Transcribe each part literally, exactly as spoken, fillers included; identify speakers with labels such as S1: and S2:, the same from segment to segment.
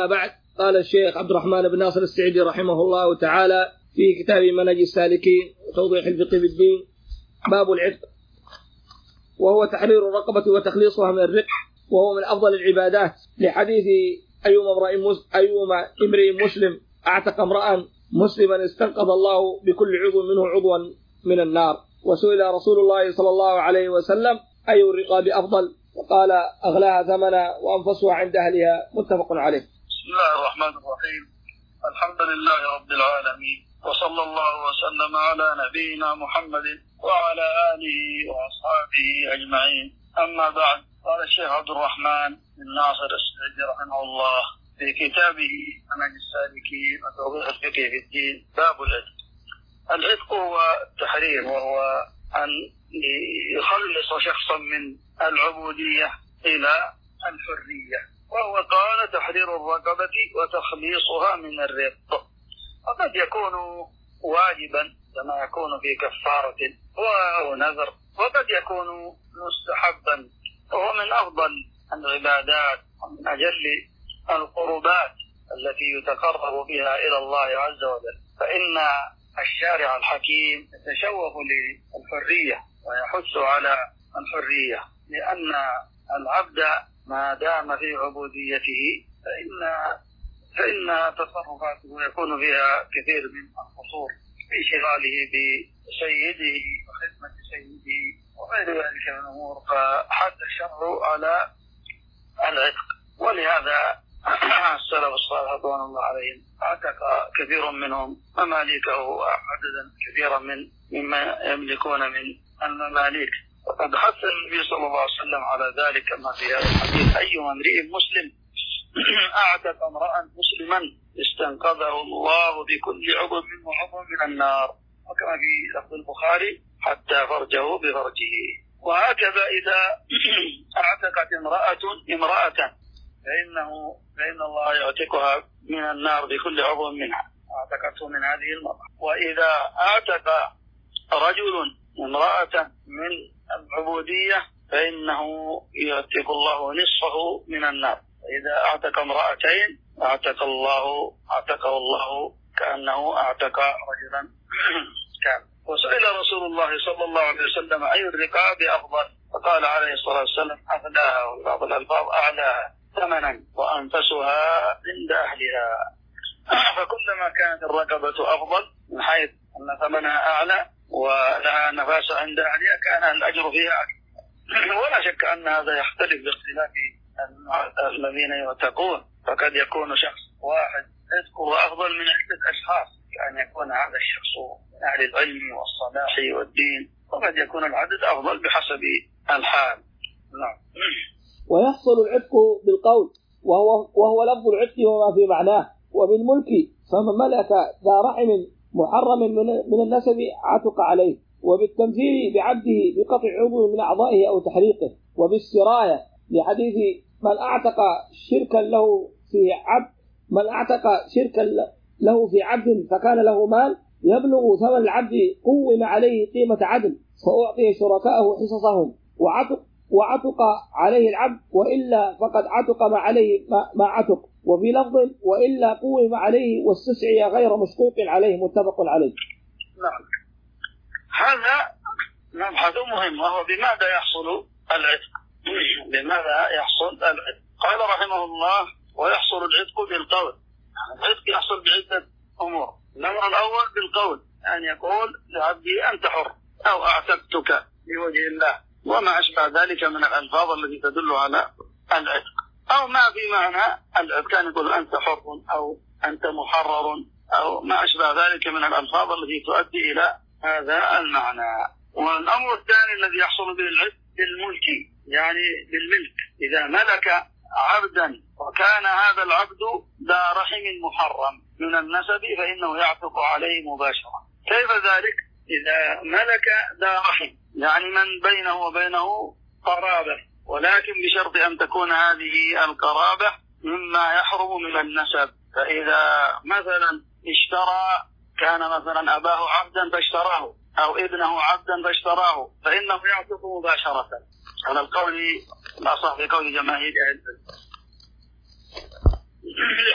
S1: بعد قال الشيخ عبد الرحمن بن ناصر السعدي رحمه الله تعالى في كتاب منهج السالكين وتوضيح الفقه بالدين باب العتق، وهو تحرير الرقبة وتخليصها من الرق، وهو من أفضل العبادات لحديث أيما امرئ مسلم أعتق امرأ مسلما استنقذ الله بكل عضو منه عضوا من النار. وسئل رسول الله صلى الله عليه وسلم أي الرقاب أفضل؟ وقال أغلاها ثمنا وأنفسها عند أهلها، متفق عليه.
S2: بسم الله الرحمن الرحيم. الحمد لله رب العالمين، وصلى الله وسلم على نبينا محمد وعلى آله وأصحابه أجمعين. أما بعد، قال الشيخ عبد الرحمن بن ناصر السعدي رحمه الله في كتابه منهج السالكين وتوضيح الفقه في الدين باب العتق. العتق هو التحرير، وهو أن يخلص شخصا من العبودية إلى الحرية، وهو قال تحرير الرقبة وتخليصها من الرق. وقد يكون واجبا كما يكون في كفارة أو نذر، وقد يكون مستحبا، وهو من أفضل العبادات ومن أجل القربات التي يتقرب بها إلى الله عز وجل. فإن الشارع الحكيم يتشوف للحرية ويحث على الحرية، لأن العبد ما دام في عبوديته فإن فإن تصرفاته يكون فيها كثير من القصور في شغاله بسيده وخدمة سيده وغير ذلك من الأمور، فحث الشرع على العتق. ولهذا السلف الصالح رضوان الله عليهم اعتق كثير منهم مماليكه عددا كثيرا من مما يملكون من المماليك. وقد حث النبي صلى الله عليه وسلم على ذلك كما في هذا الحديث: أي امرئ مسلم أعتق امرأ مسلما استنقذه الله بكل عضو منه عضو من النار، وكما في لفظ البخاري: حتى فرجه بفرجه. وهكذا إذا أعتقت امرأة امرأة فإنه فإن الله يعتقها من النار بكل عضو منها، أعتقته من هذه المرأة. وإذا أعتق رجل امرأة من العبودية فإنه يعتق الله نصفه من النار. إذا أعتق امرأتين أعتق الله أعتقه الله كأنه أعتق رجلا كامل. وسئل رسول الله صلى الله عليه وسلم أي الرقاب أفضل؟ فقال عليه الصلاة والسلام: أغلاها، وبعض الألفاظ أعلاها ثمنا وأنفسها عند أهلها. فكلما كانت الرقبة أفضل من حيث أن ثمنها أعلى ولها نفاس عند أهلها كان الأجر فيها أكثر. ولا شك أن هذا يختلف باختلاف الذين يعتقون، فقد يكون شخص واحد يذكر أفضل من عدة أشخاص، كأن يكون هذا الشخص من أهل العلم والصلاح والدين، وقد يكون العدد أفضل بحسب الحال. نعم.
S1: ويحصل العتق بالقول، وهو, وهو لفظ العتق وما في معناه. وبالملك فمن ملك ذا رحم محرم من النسب عتق عليه. وبالتمثيل بعبده بقطع عضو من أعضائه أو تحريقه. وبالسراية لحديث من أعتق شركا له في عبد من أعتق شركا له في عبد فكان له مال يبلغ ثمن العبد قوم عليه قيمة عدل فأعطي شركاءه حصصهم وعتق وعتق عليه العبد، وإلا فقد عتق ما عليه ما عتق. وفي لفظ: وإلا قوم عليه واستسعي غير مشقوق عليه، متفق عليه.
S2: نعم. هذا مبحث مهم، وهو بماذا يحصل العتق؟ بماذا يحصل العتق؟ قال رحمه الله: ويحصل العتق بالقول. العتق يحصل بعدة أمور. الأمر الأول بالقول، أن يقول لعبدي أنت حر، أو أعتقتك لوجه الله، وما أشبه ذلك من الألفاظ التي تدل على العتق. أو ما في معنى العتق، كان يقول أنت حر أو أنت محرر أو ما أشبه ذلك من الألفاظ التي تؤدي إلى هذا المعنى. والأمر الثاني الذي يحصل به العتق بالملك، يعني بالملك. إذا ملك عبدا وكان هذا العبد ذا رحم محرم من النسب فإنه يعتق عليه مباشرة. كيف ذلك؟ إذا ملك ذا رحم، يعني من بينه وبينه قرابة، ولكن بشرط أن تكون هذه القرابة مما يحرم من النسب. فإذا مثلا اشترى، كان مثلا أباه عبدا فاشتراه، أو ابنه عبدا فاشتراه، فإنه يعتق مباشرة على القول الأصح في قول جماهير أهل العلم،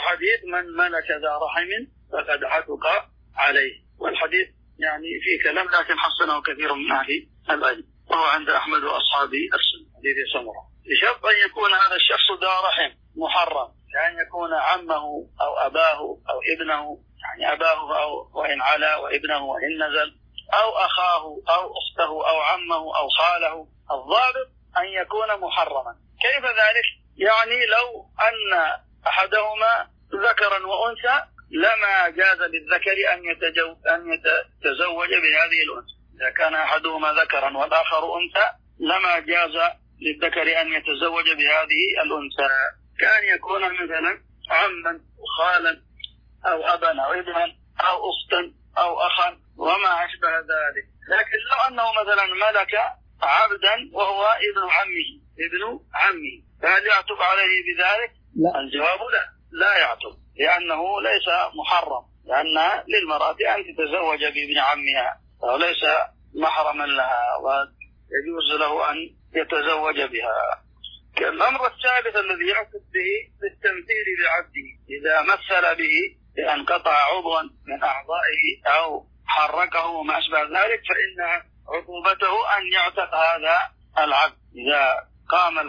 S2: حديث من ملك ذا رحم فقد عتق عليه. والحديث يعني فيه كلام لكن حسنه كثير من أهل العلم، وهو عند أحمد وأصحاب السنة. حديث سمرة بشرط أن يكون هذا الشخص ذا رحم محرم، كأن يكون عمه أو أباه أو ابنه، يعني أباه أو وإن علا وابنه وإن نزل، أو أخاه أو أخته أو عمه أو خاله. الضابط أن يكون محرما. كيف ذلك؟ يعني لو أن أحدهما ذكرا وأنثى لما جاز للذكر أن أن يتزوج بهذه الأنثى. إذا كان أحدهما ذكرا والآخر أنثى لما جاز للذكر أن يتزوج بهذه الأنثى، كان يكون مثلا عما وخالا أو أبا أو ابنا أو أختا أو أخا وما أشبه ذلك. لكن لو أنه مثلا ملك عبدا وهو ابن عمه ابن عمه فهل يعتق عليه بذلك؟
S1: لا.
S2: الجواب لا، لا يعتق، لأنه ليس محرم، لأن للمرأة أن تتزوج بابن عمها وليس محرما لها ويجوز له أن يتزوج بها. الأمر الثالث الذي يعتق به بالتمثيل بعبده، إذا مثل به بأن قطع عضوا من أعضائه أو حركه وما أشبه ذلك فإن عقوبته أن يعتق هذا العبد. إذا قام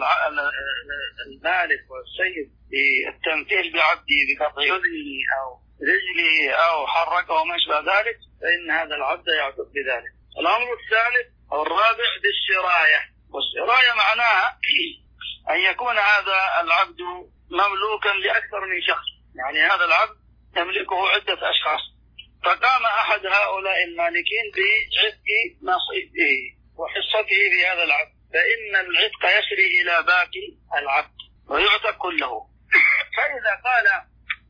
S2: المالك والسيد بالتمثيل بعبده بقطع أذنه أو رجله أو حركه وما أشبه ذلك فإن هذا العبد يعتق بذلك. الأمر الثالث أو الرابع بالسراية، والسراية معناها أن يكون هذا العبد مملوكا لأكثر من شخص، يعني هذا العبد يملكه عدة أشخاص، فقام أحد هؤلاء المالكين بعتق نصيبه وحصته في هذا العبد، فإن العتق يسري إلى باقي العبد ويعتق كله. فإذا قال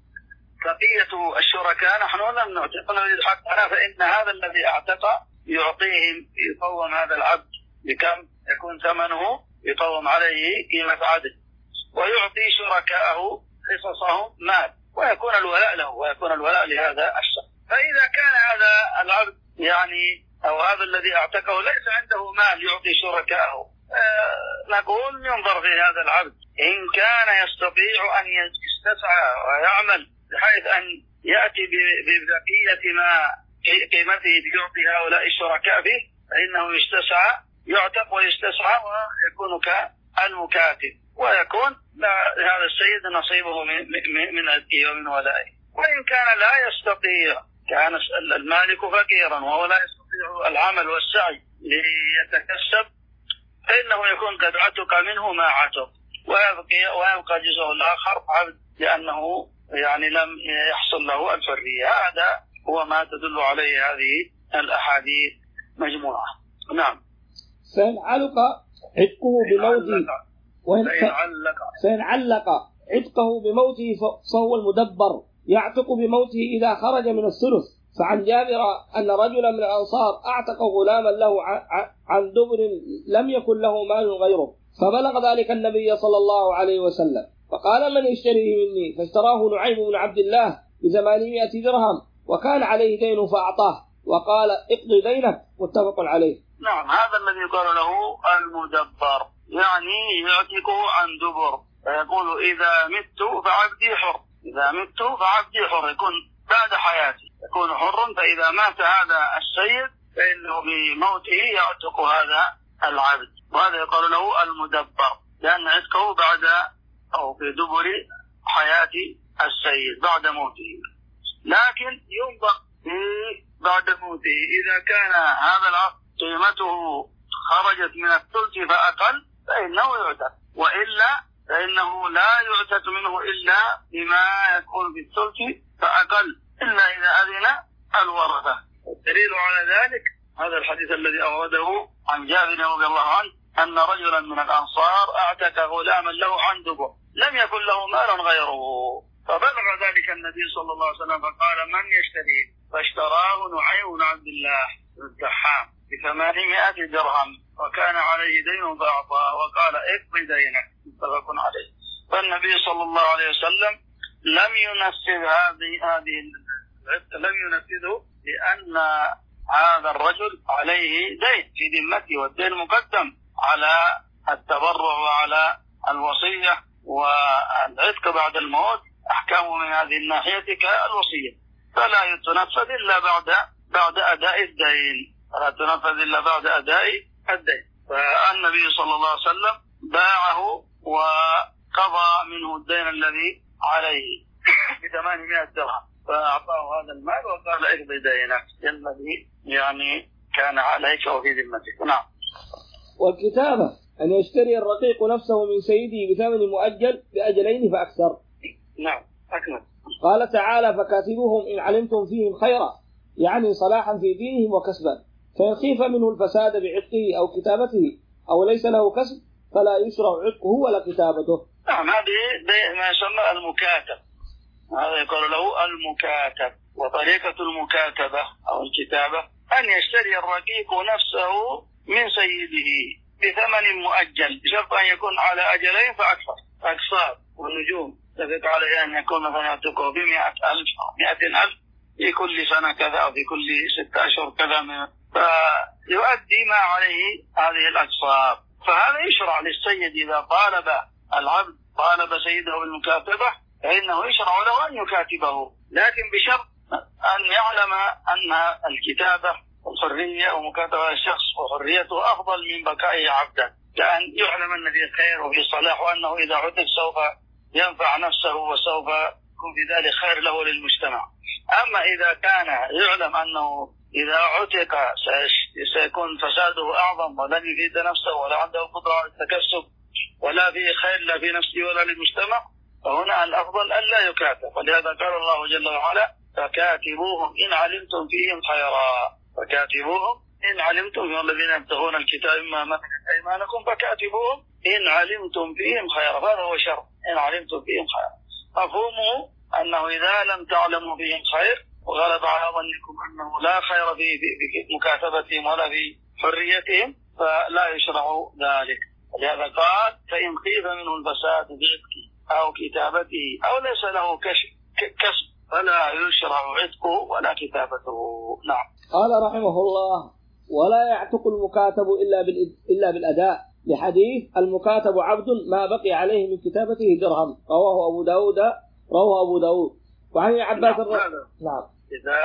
S2: بقية الشركاء نحن لم نعتق نريد حقنا، فإن هذا الذي اعتق يعطيهم يقوم هذا العبد بكم يكون ثمنه، يقوم عليه قيمة عدل، ويعطي شركاءه حصصهم مال، ويكون الولاء له ويكون الولاء لهذا الشخص. فإذا كان هذا العبد يعني أو هذا الذي اعتقه ليس عنده مال يعطي شركاءه، آه نقول ينظر في هذا العبد إن كان يستطيع أن يستسعى ويعمل بحيث أن يأتي ببقية ما قيمته ليعطي هؤلاء الشركاء فيه، فإنه يستسعى يعتق ويستسعى ويكون كالمكاتب، ويكون هذا السيد نصيبه من أدئه ومن ولائه. وإن كان لا يستطيع، كان المالك فقيرا وهو لا يستطيع العمل والسعي ليتكسب، فإنه يكون قد عتق منه ما عتق، ويبقى, ويبقى جزءه الآخر عبد لأنه يعني لم يحصل له الحرية. هذا هو ما تدل عليه هذه الأحاديث مجموعة. نعم.
S1: فإن علق عتقه بموته فإن علق عتقه بموته فهو المدبر يعتق بموته إذا خرج من الثلث. فعن جابر أن رجلا من الأنصار أعتق غلاما له عن دبر لم يكن له مال غيره، فبلغ ذلك النبي صلى الله عليه وسلم فقال من يشتريه مني؟ فاشتراه نعيم بن عبد الله بثمانمائة درهم وكان عليه دين فأعطاه وقال اقضي دينك، متفق عليه.
S2: نعم، هذا الذي يقال له المدبر، يعني يعتقه عن دبر، فيقول إذا مت فعبدي حر، إذا مت فعبدي حر، يكون بعد حياتي يكون حرا، فإذا مات هذا السيد فإنه بموته يعتق هذا العبد، وهذا يقال له المدبر لأن عتقه بعد أو في دبر حياة السيد بعد موته. لكن ينظر بعد موته إذا كان هذا العبد قيمته خرجت من الثلث فأقل فإنه يعتق، وإلا فإنه لا يعتق منه إلا بما يكون في الثلث فأقل، إلا إذا أذن الورثة. الدليل على ذلك هذا الحديث الذي أورده عن جابر رضي الله عنه أن رجلا من الأنصار أعتق غلاما له عن دبر لم يكن له مال غيره، فبلغ ذلك النبي صلى الله عليه وسلم فقال من يشتريه؟ فاشتراه نعيم بن عبد الله الدحام بثمانمائة درهم وكان عليه دين فأعطاه وقال اقضي دينك، متفق عليه. فالنبي صلى الله عليه وسلم لم ينفذ هذه هذه لم ينفذه لأن هذا الرجل عليه دين في ذمته، والدين مقدم على التبرع وعلى الوصية والعتق بعد الموت أحكامه من هذه الناحية كالوصية، فلا تنفذ إلا بعد بعد أداء الدين، لا تنفذ إلا بعد أداء الدين. فالنبي صلى الله عليه وسلم باعه وقضى منه الدين الذي عليه بثمانمائة درهم، فأعطاه هذا المال وقال اقضي دينك الذي يعني كان عليك وفي ذمتك. نعم.
S1: والكتابة أن يشتري الرقيق نفسه من سيده بثمن مؤجل بأجلين فأكثر.
S2: نعم أكمل.
S1: قال تعالى فكاتبوهم إن علمتم فيهم خيرا، يعني صلاحا في دينهم وكسبا، فإن خيف منه الفساد بعتقه أو كتابته أو ليس له كسب فلا يشرع عتقه ولا كتابته.
S2: نعم، هذه ما يسمى المكاتب، هذا يقول له المكاتب. وطريقة المكاتبة أو الكتابة أن يشتري الرقيق نفسه من سيده بثمن مؤجل بشرط أن يكون على أجلين فأكثر، أقساط والنجوم تفق عليه أن يكون مثلا يعتقه بمئة ألف أو مئة ألف في كل سنة كذا أو في كل ستة أشهر كذا، من فيؤدي ما عليه هذه الأقساط. فهذا يشرع للسيد إذا طالب العبد طالب سيده بالمكاتبة فإنه يشرع له أن يكاتبه، لكن بشرط أن يعلم أن الكتابة والحرية ومكاتبة الشخص وحريته أفضل من بقائه عبدا، كأن يعلم أن فيه خير وفيه صلاح وأنه إذا عتق سوف ينفع نفسه وسوف يكون في ذلك خير له للمجتمع. أما إذا كان يعلم أنه إذا عتق سيكون فساده أعظم ولن يفيد نفسه ولا عنده قدرة على التكسب ولا فيه خير لا في نفسه ولا للمجتمع، فهنا الأفضل أن لا يكاتب. ولهذا قال الله جل وعلا فكاتبوهم إن علمتم فيهم خيرا، فكاتبوهم إن علمتم فيهم الذين يبتغون الكتاب مما ملكت أيمانكم فكاتبوهم إن علمتم فيهم خيرا، هذا هو شرط إن علمتم فيهم خيرا. مفهومه أنه إذا لم تعلموا فيهم خير وغلب على ظنكم أنه لا خير في مكاتبتهم ولا في حريتهم فلا يشرع ذلك. ولهذا قال فإن خيف منه الفساد بعتقه أو كتابته أو ليس له كسب فلا يشرع عتقه ولا كتابته. نعم.
S1: قال رحمه الله ولا يعتق المكاتب إلا إلا بالأداء، لحديث المكاتب عبد ما بقي عليه من كتابته درهم، رواه أبو داود رواه أبو داود. وعن عباس
S2: نعم.
S1: الر... نعم.
S2: إذا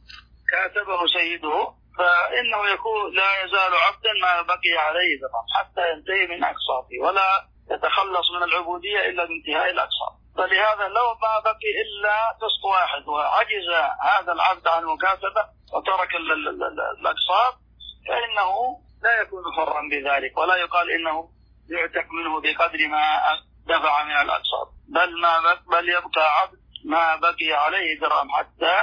S2: كاتبه سيده فإنه يكون لا يزال عبدا ما بقي عليه درهم حتى ينتهي من أقساطه، ولا يتخلص من العبودية إلا بانتهاء الأقساط. فلهذا لو ما بقي إلا قسط واحد وعجز هذا العبد عن المكاتبة وترك الأقساط فإنه لا يكون حرا بذلك، ولا يقال إنه يعتق منه بقدر ما دفع من الأقساط، بل ما بل يبقى عبد ما بقي عليه درهم حتى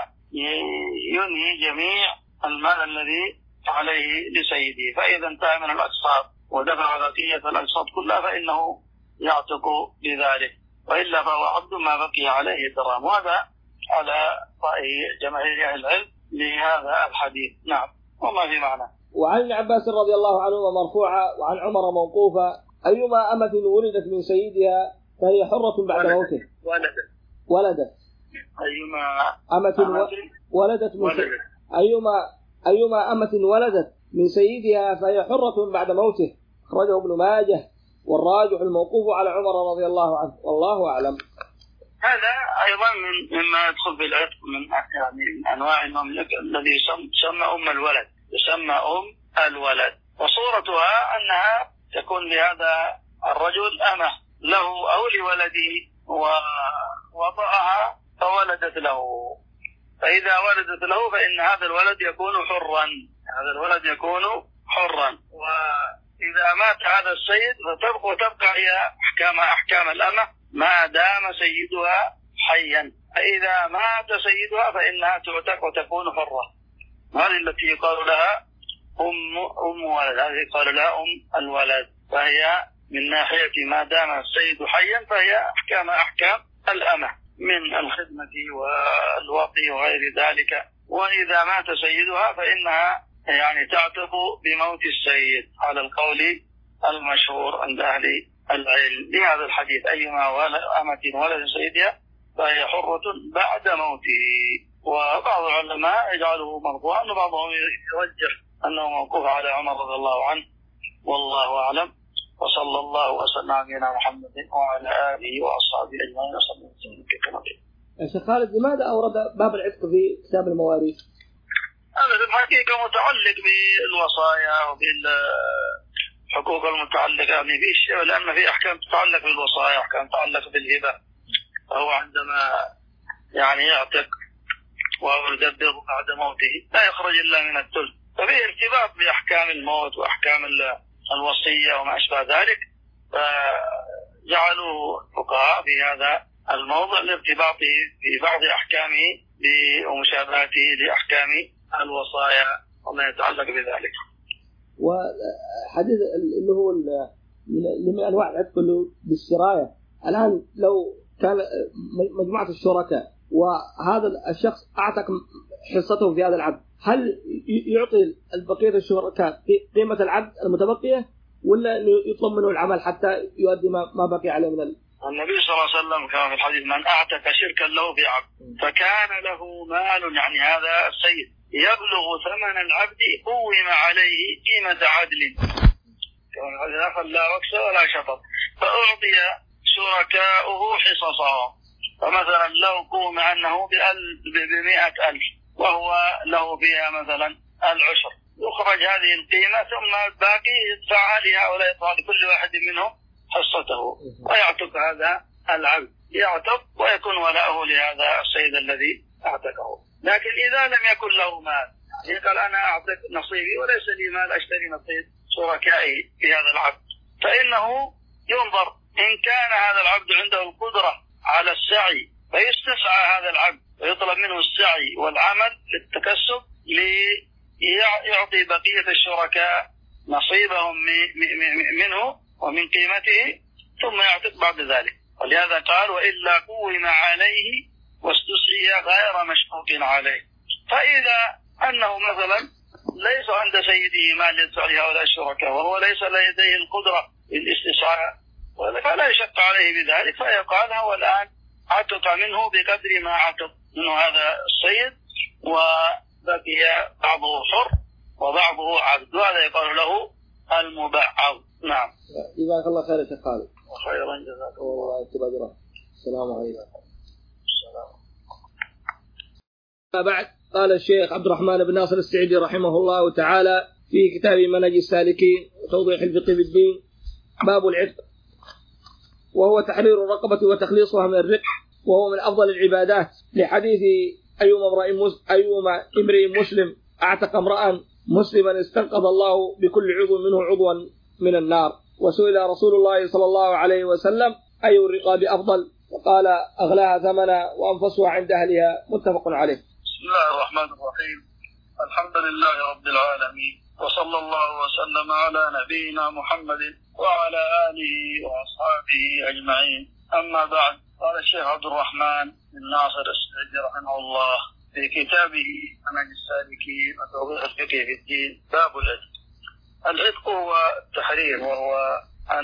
S2: ينهي جميع المال الذي عليه لسيده. فإذا انتهى من الأقساط ودفع بقية الأقساط كلها فإنه يعتق بذلك، وإلا فهو عبد ما بقي عليه درهم. وهذا على رأي جماهير أهل العلم لهذا الحديث. نعم. وما في معنى.
S1: وعن عباس رضي الله عنه مرفوعا وعن عمر موقوفا أيما أمة ولدت من سيدها فهي حرة بعد موته.
S2: ولدت
S1: ولدت
S2: أيما
S1: أمة ولدت من ولدت. أيما أيما أمة ولدت من سيدها فهي حرة بعد موته، أخرجه ابن ماجه، والراجح الموقوف على عمر رضي الله عنه، والله أعلم.
S2: هذا أيضا من مما يدخل في العتق من يعني من أنواع المملكة الذي يسمى أم الولد، يسمى أم الولد. وصورتها أنها تكون لهذا الرجل أمه له أو لولده ووضعها فولدت له، فإذا ولدت له فإن هذا الولد يكون حرا، هذا الولد يكون حرا. وإذا مات هذا السيد فتبقى تبقى هي أحكام أحكام الأمة ما دام سيدها حيا، فإذا مات سيدها فإنها تعتق وتكون حرة. هذه التي يقال لها أم أم ولد، هذه يقال لها أم الولد، فهي من ناحية ما دام السيد حيا فهي أحكام أحكام الأمة من الخدمة والوطي وغير ذلك. وإذا مات سيدها فإنها يعني تعتق بموت السيد على القول المشهور عند أهل العلم لهذا الحديث أيما أمة ولد سيدها فهي حرة بعد موته. وبعض العلماء يجعله مرفوعا وبعضهم يرجح أنه موقوف على عمر رضي الله عنه، والله أعلم. وصلى الله وسلم على نبينا محمد وعلى آله وأصحابه أجمعين. محكمته.
S1: شيخ خالد، لماذا أورد باب العتق في كتاب المواريث؟
S2: هذا في الحقيقة متعلق بالوصايا وبالحقوق المتعلقة يعني في شيء، لأن في أحكام تتعلق بالوصايا، أحكام تتعلق بالهبة. فهو عندما يعني يعتق وهو يدبر بعد موته لا يخرج إلا من الثلث، ففيه ارتباط بأحكام الموت وأحكام الوصية وما أشبه ذلك، فجعلوا الفقهاء في هذا الموضع لارتباطه في بعض أحكامه ومشابهته لأحكام الوصايا وما يتعلق بذلك.
S1: وحديث اللي هو من أنواع العتق بالسراية، الآن لو كان مجموعة الشركاء وهذا الشخص أعتق حصته في هذا العبد، هل يعطي البقية الشركاء قيمة العبد المتبقية ولا يطلب منه العمل حتى يؤدي ما بقي عليه من ال...
S2: النبي صلى الله عليه وسلم كما في الحديث: من أعتق شركا له في عبد فكان له مال، يعني هذا السيد يبلغ ثمن العبد قوم عليه قيمة عدل، لا وكس ولا شطط، فأعطي شركاؤه حصصهم. فمثلا لو قوم أنه بمئة ألف وهو له فيها مثلا العشر، يخرج هذه القيمة ثم الباقي يدفعها لهؤلاء، يدفع لكل واحد منهم حصته، ويعتق هذا العبد، يعتق ويكون ولاؤه لهذا السيد الذي اعتقه. لكن إذا لم يكن له مال، يعني قال أنا أعتق نصيبي وليس لي مال أشتري نصيب شركائي في هذا العبد، فإنه ينظر إن كان هذا العبد عنده القدرة على السعي فيستسعى هذا العبد ويطلب منه السعي والعمل للتكسب ليعطي بقية الشركاء نصيبهم منه ومن قيمته، ثم يعتق بعد ذلك. ولهذا قال: وإلا قوم عليه واستسعي غير مشقوق عليه. فإذا أنه مثلا ليس عند سيده مال يدفع لهؤلاء الشركاء وهو ليس لديه القدرة للاستسعاء فلا يشق عليه بذلك، فيقال هو الآن عتق منه بقدر ما عتق منه هذا السيد، وبقي بعضه حر وبعضه عبد، وهذا يقال له المبعض. نعم.
S1: جزاك الله خير يا شيخ خالد.
S2: وخيرا جزاك
S1: الله. السلام عليكم.
S2: السلام.
S1: بعد قال الشيخ عبد الرحمن بن ناصر السعيدي رحمه الله تعالى في كتاب منهج السالكين وتوضيح الفقه بالدين: باب العتق، وهو تحرير الرقبة وتخليصها من الرق، وهو من أفضل العبادات، لحديث أيما امرئ مسلم أعتق امرأ مسلما استنقذ الله بكل عضو منه عضوا من النار. وسئل رسول الله صلى الله عليه وسلم: أي الرقاب أفضل؟ وقال: أغلاها ثمنا وأنفسها عند أهلها. متفق عليه.
S2: بسم الله الرحمن الرحيم. الحمد لله رب العالمين، وصلى الله وسلم على نبينا محمد وعلى آله وأصحابه أجمعين. أما بعد، قال الشيخ عبد الرحمن بن ناصر السعيدي رحمه الله في كتابه منهج السالكين وتوضيح الفقه في الدين: باب العتق. العتق هو التحرير، وهو أن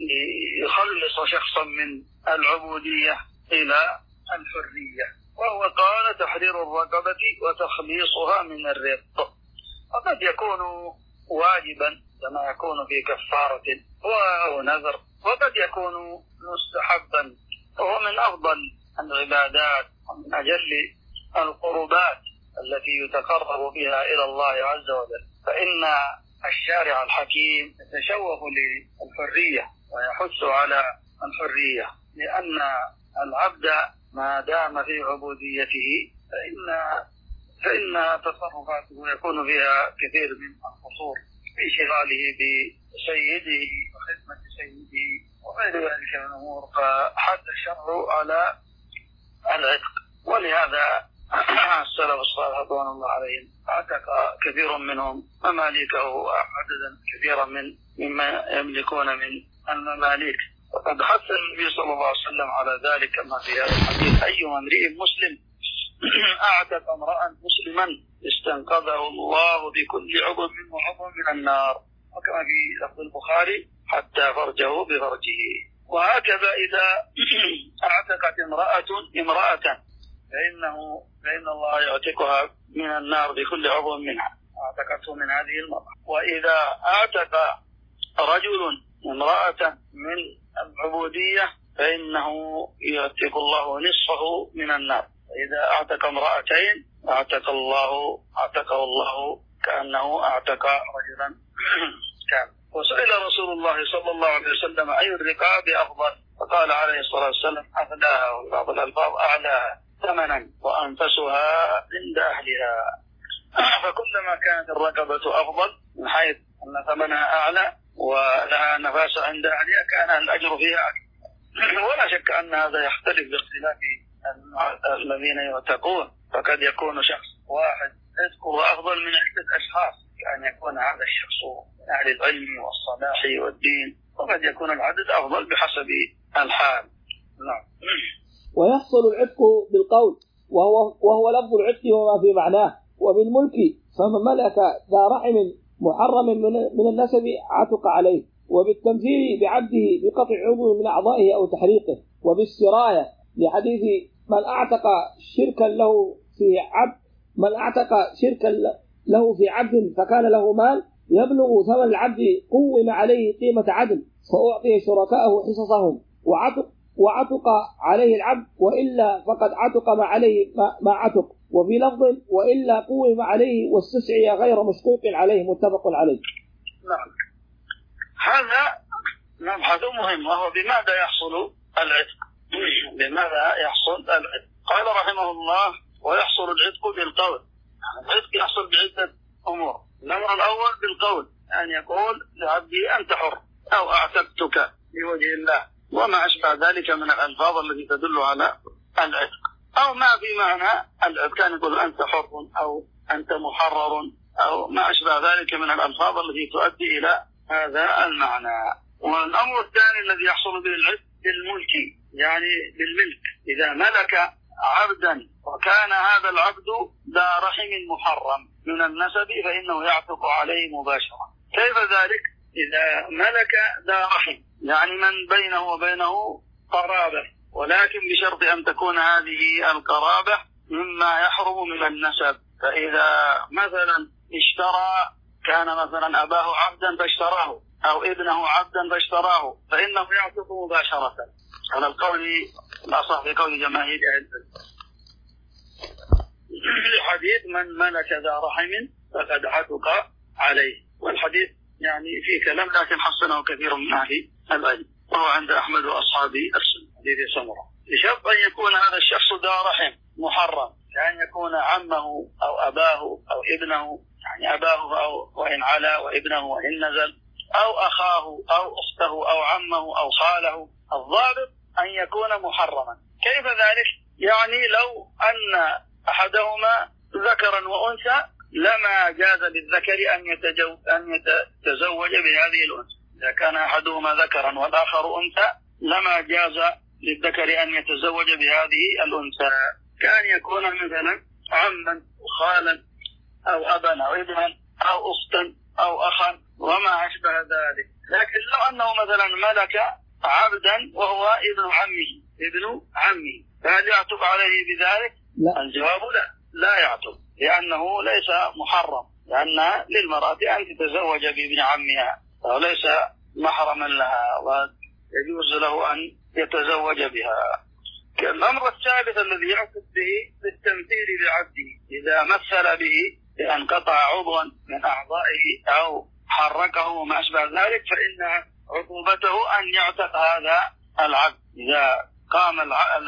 S2: يخلص شخصا من العبودية إلى الحرية، وهو قال تحرير الرقبة وتخليصها من الرق. وقد يكون واجبا كما يكون في كفارة ونذر، وقد يكون مستحبا، وهو من أفضل العبادات ومن أجل القربات التي يتقرب بها إلى الله عز وجل. فإن الشارع الحكيم يتشوف للحرية ويحث على الحرية، لأن العبد ما دام في عبوديته فإن فإن تصرفاته يكون فيها كثير من القصور في شغاله بسيده وخدمة سيده وغير ذلك من الأمور، فحث الشرع على العتق. ولهذا السلف الصالح رضوان الله عليهم اعتق كثير منهم مماليكه عددا كثيرا من مما يملكون من المماليك. وقد حث النبي صلى الله عليه وسلم على ذلك كما في هذا الحديث: أي امرئ مسلم أعتق امرأ مسلما استنقذه الله بكل عضو منه عضو من النار، وكما في لفظ البخاري: حتى فرجه بفرجه. وهكذا إذا اعتقت امرأة امرأة فإنه فإن الله يعتقها من النار بكل عضو منها اعتقته من هذه المرأة. وإذا اعتق رجل امرأة من العبودية فإنه يعتق الله نصفه من النار. إذا أعتق امرأتين أعتق الله أعتقه الله كأنه أعتق رجلا كان. وسئل رسول الله صلى الله عليه وسلم أي الرقاب أفضل، فقال عليه الصلاة والسلام أغلاها، وبعض الألفاظ أعلاها ثمنا وأنفسها عند أهلها. فكلما كانت الرقبة أفضل من حيث أن ثمنها أعلى ولها نفاس عند أهلها كان الأجر فيها أكثر. ولا شك أن هذا يختلف باختلاف الذين يعتقون، فقد يكون شخص واحد رزقه أفضل من عدة أشخاص، كأن يكون هذا الشخص من أهل العلم والصلاح والدين، وقد يكون العدد أفضل بحسب الحال. نعم.
S1: ويحصل العتق بالقول، وهو, وهو لفظ العتق وما في معناه. وبالملك فمن ملك ذا رحم محرم من النسب عتق عليه. وبالتمثيل بعبده بقطع عضو من أعضائه أو تحريقه. وبالسراية لحديث من أعتق شركا له في عبد من أعتق شركا له في عبد فكان له مال يبلغ ثمن العبد قوم عليه قيمة عدل فأعطي شركاءه حصصهم وعتق وعتق عليه العبد، وإلا فقد عتق ما عليه ما عتق. وفي لفظ وإلا قوم عليه واستسعي غير مشقوق عليه، متفق عليه.
S2: نعم. هذا مبحث مهم، وهو بماذا يحصل العتق؟ بماذا يحصل العتق؟ قال رحمه الله: ويحصل العتق بالقول. العتق يحصل بعدة أمور. الأمر الأول بالقول، أن يقول لعبده أنت حر أو أعتقتك لوجه الله، وما أشبه ذلك من الألفاظ التي تدل على العتق. أو ما في معنى العتق، كان يقول أنت حر أو أنت محرر أو ما أشبه ذلك من الألفاظ التي تؤدي إلى هذا المعنى. والأمر الثاني الذي يحصل به العتق بالملك، يعني بالملك. إذا ملك عبدا وكان هذا العبد ذا رحم محرم من النسب فإنه يعتق عليه مباشرة. كيف ذلك؟ إذا ملك ذا رحم، يعني من بينه وبينه قرابة، ولكن بشرط أن تكون هذه القرابة مما يحرم من النسب. فإذا مثلا اشترى، كان مثلا أباه عبدا فاشتراه أو ابنه عبدا فاشتراه، فإنه يعتق مباشرة على القول الأصح في قول جماهير أهل العلم. الحديث من ملك ذا رحم فقد عتق عليه، والحديث يعني فيه كلام لكن حسنه كثير من أهل العلم، وهو عند أحمد وأصحاب السنة حديث سمرة، بشرط أن يكون هذا الشخص ذا رحم محرم، كأن يكون عمه أو أباه أو ابنه، يعني أباه أو وإن علا وابنه وإن نزل، أو أخاه أو أخته أو عمه أو خاله. الضابط أن يكون محرما. كيف ذلك؟ يعني لو أن أحدهما ذكرا وأنثى لما جاز للذكر أن أن يتزوج بهذه الأنثى. إذا كان أحدهما ذكرا والآخر أنثى لما جاز للذكر أن يتزوج بهذه الأنثى. كان يكون مثلا عما وخالا أو أبا أو ابنا أو أختا أو أخا وما أشبه ذلك. لكن لو أنه مثلا ملك عبدا وهو ابن عمه ابن عمه فهل يعتق عليه بذلك؟
S1: لا.
S2: الجواب لا، لا يعتق، لأنه ليس محرم، لأن للمرأة أن تتزوج بابن عمها وليس محرما لها ويجوز له أن يتزوج بها. الأمر الثالث الذي يعتق به بالتمثيل بعبده، إذا مثل به بأن قطع عضوا من أعضائه أو حركه وما أشبه ذلك فإن عقوبته أن يعتق هذا العبد. إذا قام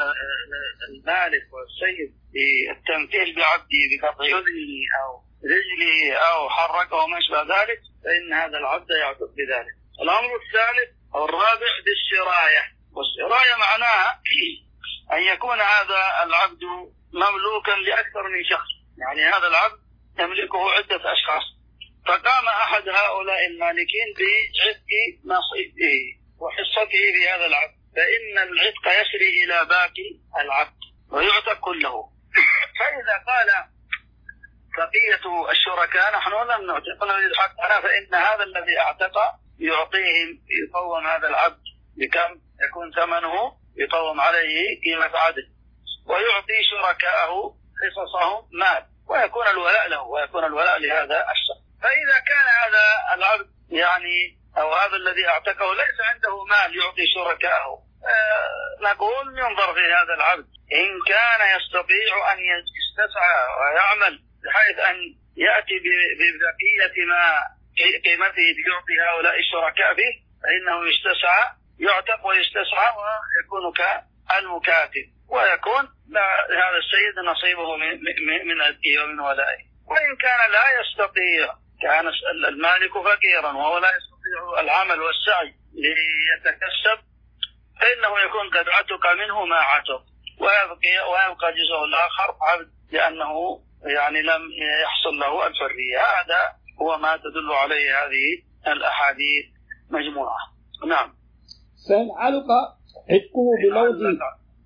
S2: المالك والسيد بالتمثيل بعبده بقطع أذنه أو رجله أو حركه وما أشبه ذلك فإن هذا العبد يعتق بذلك. الأمر الثالث أو الرابع بالسراية، والسراية معناها أن يكون هذا العبد مملوكا لأكثر من شخص، يعني هذا العبد يملكه عدة أشخاص، فقام أحد هؤلاء المالكين بعتق نصيبه وحصته في هذا العبد، فإن العتق يسري إلى باقي العبد ويعتق كله. فإذا قال بقية الشركاء نحن لم نعتق نريد حقنا، فإن هذا الذي اعتق يعطيهم يقوم هذا العبد بكم يكون ثمنه، يقوم عليه قيمة عدل، ويعطي شركاءه حصصهم مال، ويكون الولاء له ويكون الولاء لهذا الشخص. فإذا كان هذا العبد يعني أو هذا الذي اعتقه ليس عنده مال يعطي شركاءه، نقول ينظر في هذا العبد إن كان يستطيع أن يستسعى ويعمل بحيث أن يأتي ببقية ما قيمته يعطي هؤلاء الشركاء به، فإنه يستسعى يعتق ويستسعى ويكون كالمكاتب، ويكون هذا السيد نصيبه من أدئه ومن ولائه. وإن كان لا يستطيع، كان المالك فقيرا وهو لا يستطيع العمل والسعي ليتكسب، فإنه يكون قد عتق منه ما عتق، ويبقى ويبقى جزءه الآخر عبد لأنه يعني لم يحصل له الحرية. هذا هو ما تدل عليه هذه الأحاديث مجموعة. نعم.
S1: فإن علق عتقه بموته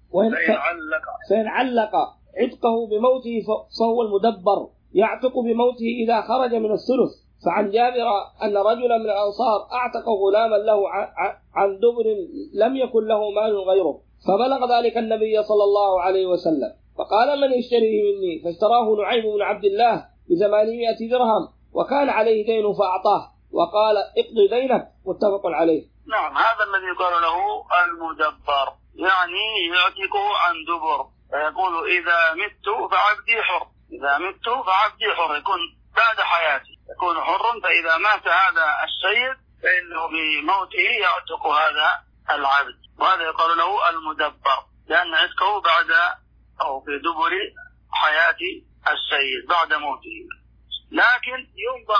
S1: فإن علق عتقه بموته فهو المدبر يعتق بموته إذا خرج من الثلث. فعن جابر أن رجلا من الأنصار أعتق غلاما له عن دبر لم يكن له مال غيره، فبلغ ذلك النبي صلى الله عليه وسلم فقال من يشتريه مني؟ فاشتراه نعيم بن عبد الله بثمانمائة درهم وكان عليه دين فأعطاه وقال اقضي دينك، متفق عليه.
S2: نعم، هذا الذي يقال له المدبر، يعني يعتقه عن دبر، فيقول إذا مت فعبدي حر، إذا مت فعبدي حر، يكون بعد حياتي يكون حرا، فإذا مات هذا السيد فإنه بموته يعتق هذا العبد، وهذا يقال له المدبر لأن عتقه بعد أو في دبر حياة السيد بعد موته. لكن ينظر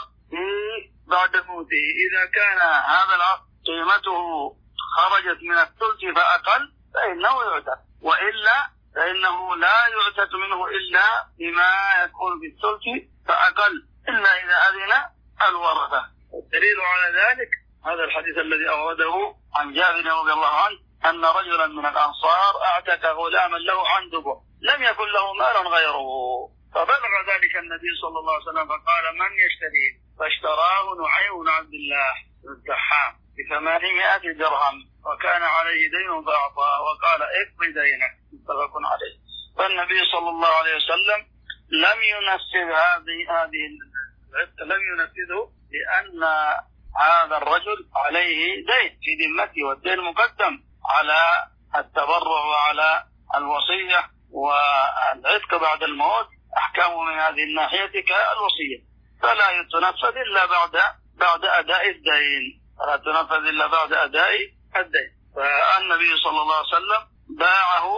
S2: بعد موته إذا كان هذا العبد قيمته خرجت من الثلث فأقل فإنه يعتق، وإلا فإنه لا يعتق منه إلا بما يكون في الثلث فأقل، إلا إذا أذن الورثة. الدليل على ذلك هذا الحديث الذي أورده عن جابر رضي الله عنه أن رجلا من الأنصار أعتق غلاما له عن دبر لم يكن له مال غيره، فبلغ ذلك النبي صلى الله عليه وسلم فقال من يشتريه؟ فاشتراه نعيم بن عبد الله الدحام بثمانمائة درهم وكان عليه دين فأعطاه وقال اقضي دينك، متفق عليه. فالنبي صلى الله عليه وسلم لم ينفذ هذه هذه لم ينفذه لأن هذا الرجل عليه دين في ذمته، والدين مقدم على التبرع وعلى الوصية، والعتق بعد الموت أحكامه من هذه الناحية كالوصية، فلا تنفذ إلا بعد بعد أداء الدين، لا تنفذ إلا بعد أداء الدين. فالنبي صلى الله عليه وسلم باعه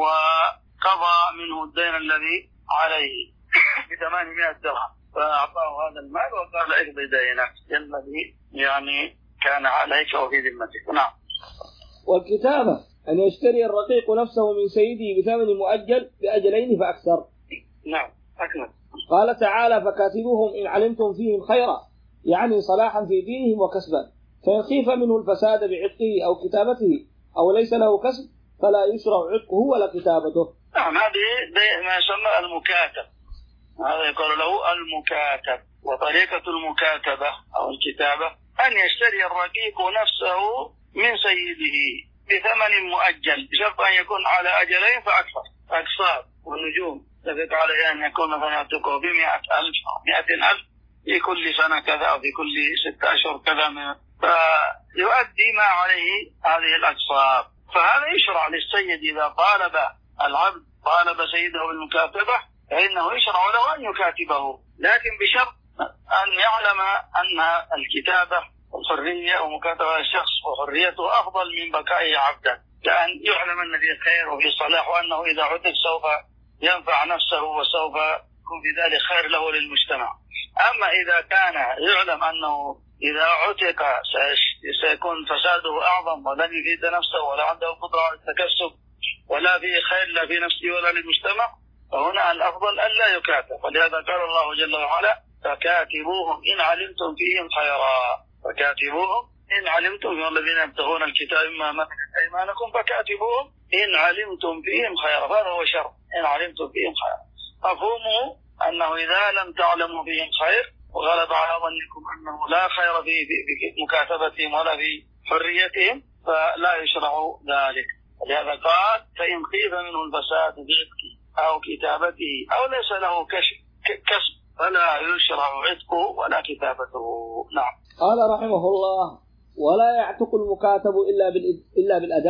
S2: وقضى منه الدين الذي عليه بثمانمائة درهم، فأعطاه هذا المال وقال اقضي دينك الذي يعني كان عليك وفي ذمتك. نعم.
S1: والكتابة أن يشتري الرقيق نفسه من سيده بثمن مؤجل بأجلين فأكثر.
S2: نعم أكمل.
S1: قال تعالى فكاتبوهم إن علمتم فيهم خيرا، يعني صلاحا في دينهم وكسبا، فإن خيف منه الفساد بعتقه أو كتابته أو ليس له كسب فلا يشرع عتقه ولا كتابته.
S2: نعم، هذه ما يسمى المكاتب، هذا يقول له المكاتب. وطريقة المكاتبة أو الكتابة أن يشتري الرقيق نفسه من سيده بثمن مؤجل بشرط أن يكون على أجلين فأكثر، أقساط ونجوم، تفق عليه أن يكون مثلا يعتقه بمئة ألف أو مئة ألف في كل سنة كذا أو في كل ستة أشهر كذا، من فيؤدي ما عليه هذه الأقساط. فهذا يشرع للسيد إذا طالب العبد طالب سيده بالمكاتبة فإنه يشرع له أن يكاتبه، لكن بشرط أن يعلم أن الكتابة والحرية ومكاتبة الشخص وحريته أفضل من بقائه عبدا، كأن يعلم أن فيه خير وفيه صلاح، وأنه إذا عتق سوف ينفع نفسه وسوف يكون في ذلك خير له للمجتمع. أما إذا كان يعلم أنه إذا عتق سيكون فساده أعظم ولن يفيد نفسه ولا عنده قدرة على التكسب ولا فيه خير لا في نفسه ولا للمجتمع، فهنا الأفضل أن لا يكاتب. ولهذا قال الله جل وعلا فكاتبوهم إن علمتم فيهم خيرا، فكاتبوهم إن علمتم من الذين يبتغون الكتاب مما ملكت أيمانكم فكاتبوهم إن علمتم فيهم خيرا، هذا هو شرط إن علمتم فيهم خيرا. مفهومه أنه إذا لم تعلموا فيهم خير وغلب على ظنكم أنه لا خير في مكاتبتهم ولا في حريتهم فلا يشرع ذلك. ولهذا قال فإن خيف منه الفساد بعتقه أو كتابته أو ليس له كسب فلا يشرع عتقه ولا كتابته. نعم.
S1: قال رحمه الله ولا يعتق المكاتب إلا إلا بالأداء،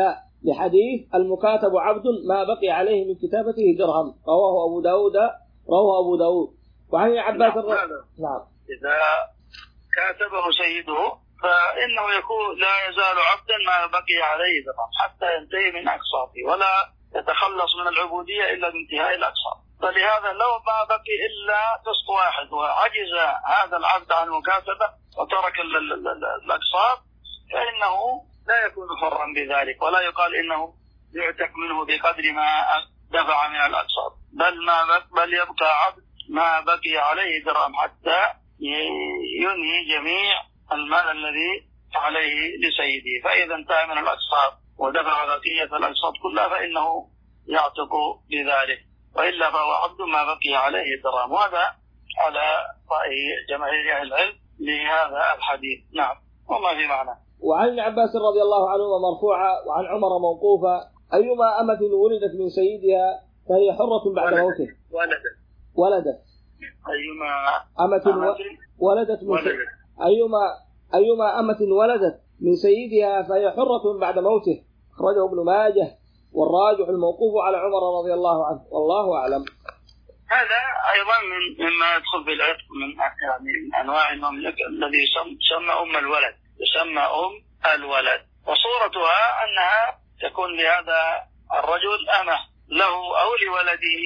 S1: لحديث المكاتب عبد ما بقي عليه من كتابته درهم، رواه أبو داود رواه أبو داود. وعن عباس
S2: نعم.
S1: الر... نعم.
S2: إذا كاتبه سيده فإنه يكون لا يزال عبدا ما بقي عليه درهم حتى ينتهي من أقساطه، ولا يتخلص من العبودية إلا بانتهاء الأقساط. فلهذا لو ما بقي إلا قسط واحد وعجز هذا العبد عن المكاتبة وترك الأقساط فإنه لا يكون حرا بذلك، ولا يقال إنه يعتق منه بقدر ما دفع من الأقساط، بل ما بل يبقى عبد ما بقي عليه درهم حتى ينهي جميع المال الذي عليه لسيده. فإذا انتهى من الأقساط ودفع بقية الأقساط كلها فإنه يعتق بذلك، وإلا فهو عبد ما بقي عليه درهم. وهذا على رأي جماهير أهل العلم لهذا الحديث. نعم. وما في معنى.
S1: وعن ابن عباس رضي الله عنهما مرفوعا وعن عمر موقوفا: أيما أمة ولدت من سيدها فهي حرة بعد موته.
S2: ولدت
S1: ولدت
S2: أيما
S1: أمة ولدت من سيدها أيما أيما أمة ولدت من سيدها فهي حرة بعد موته. أخرجه ابن ماجه، والراجح الموقوف على عمر رضي الله عنه، والله أعلم.
S2: هذا أيضا من مما يدخل في العتق من يعني من أنواع المملكة الذي يسمى أم الولد، يسمى أم الولد. وصورتها أنها تكون لهذا الرجل أمه له أو لولده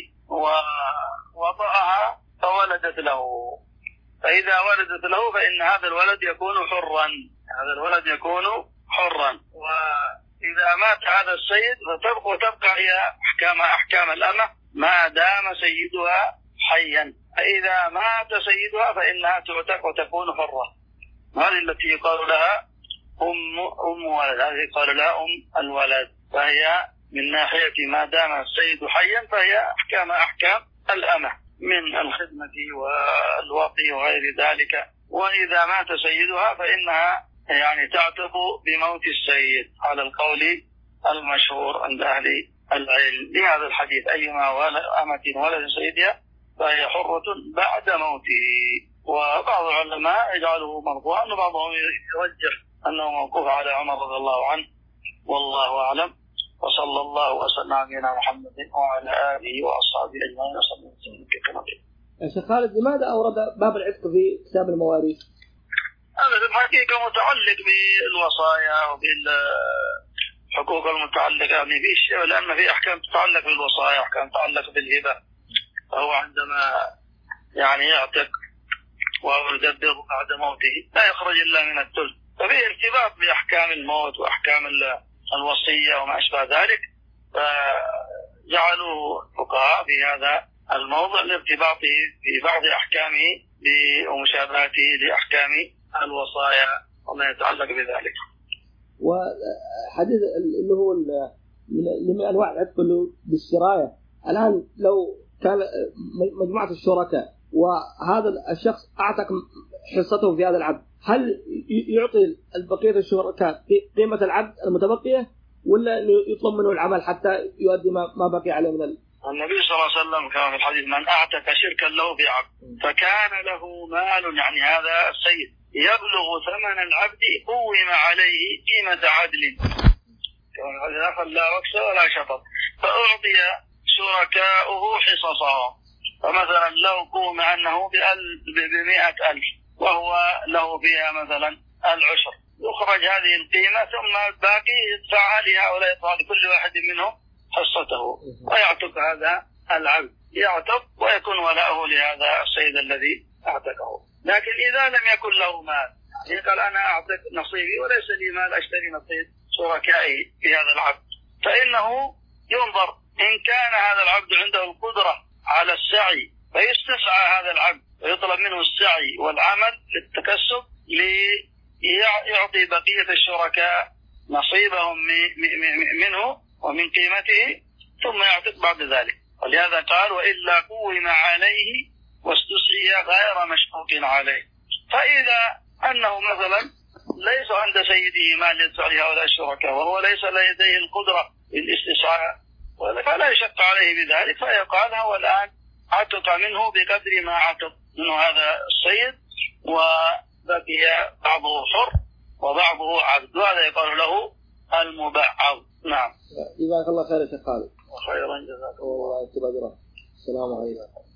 S2: ووضعها فولدت له، فإذا ولدت له فإن هذا الولد يكون حرا، هذا الولد يكون حرا. وإذا مات هذا السيد فتبقى وتبقى هي أحكام أحكام الأمة ما دام سيدها حيا، فإذا مات سيدها فإنها تعتق وتكون حرة. هذه التي يقال لها أم أم ولد، هذه يقال لها أم الولد، فهي من ناحية ما دام السيد حيا فهي أحكام أحكام الأمة من الخدمة والوقي وغير ذلك. وإذا مات سيدها فإنها يعني تعتق بموت السيد على القول المشهور عند أهل العلم لهذا الحديث: أيما أمة ولد سيدها فهي حرة بعد موته. وبعض العلماء يجعله مرفوعا وبعضهم يرجح أنه موقوف على عمر رضي الله عنه، والله أعلم. وصلى الله وسلم على نبينا محمد وعلى آله وأصحابه أجمعين وسلم تسليما كثيرا.
S1: يا شيخ خالد، لماذا أورد باب العتق في كتاب المواريث؟
S2: هذا في الحقيقة متعلق بالوصايا وبالحقوق المتعلقة يعني في شيء، لأن في أحكام تتعلق بالوصايا، أحكام تتعلق بالهبة. فهو عندما يعني يعتق ويدبر بعد موته لا يخرج إلا من الثلث، ففيه ارتباط بأحكام الموت وأحكام الوصية وما أشبه ذلك، فجعلوا الفقهاء في هذا الموضع لارتباطه في بعض أحكامه ومشابهته لأحكام الوصايا وما يتعلق بذلك.
S1: وحديث اللي هو من أنواع العتق بالسراية، الآن لو كان مجموعة الشركاء وهذا الشخص أعتق حصته في هذا العبد، هل يعطي البقية الشركاء قيمة العبد المتبقية ولا يطلب منه العمل حتى يؤدي ما بقي عليه من ال...
S2: النبي صلى الله عليه وسلم كان في الحديث: من أعتق شركا له بعبد فكان له مال، يعني هذا السيد يبلغ ثمن العبد قوم عليه قيمة عدل، لا وكس ولا شطط، فأعطي شركاؤه حصصهم. فمثلا لو قوم أنه بمئة ألف وهو له فيها مثلا العشر، يخرج هذه القيمة ثم الباقي يدفعها لهؤلاء، يدفع لكل واحد منهم حصته، ويعتق هذا العبد، يعتق ويكون ولاؤه لهذا السيد الذي اعتقه. لكن إذا لم يكن له مال، يعني قال أنا أعتق نصيبي وليس لي مال أشتري نصيب شركائي في هذا العبد، فإنه ينظر إن كان هذا العبد عنده القدرة على السعي فيستسعى هذا العبد ويطلب منه السعي والعمل للتكسب ليعطي بقية الشركاء نصيبهم منه ومن قيمته، ثم يعتق بعد ذلك. ولهذا قال: وإلا قوم عليه واستسعي غير مشكوك عليه. فإذا أنه مثلا ليس عند سيده مال يدفع لهؤلاء الشركاء وهو ليس لديه القدرة للاستسعاء فلا يشق عليه بذلك، فيقال هو الآن عتق منه بقدر ما عتق منه هذا السيد، وبقي بعضه حر وبعضه عبد، وهذا يقال له المبعض. نعم.
S1: جزاك الله خير يا شيخ خالد.
S2: وخيرا جزاك الله.
S1: والله يكتب أجره. السلام عليكم.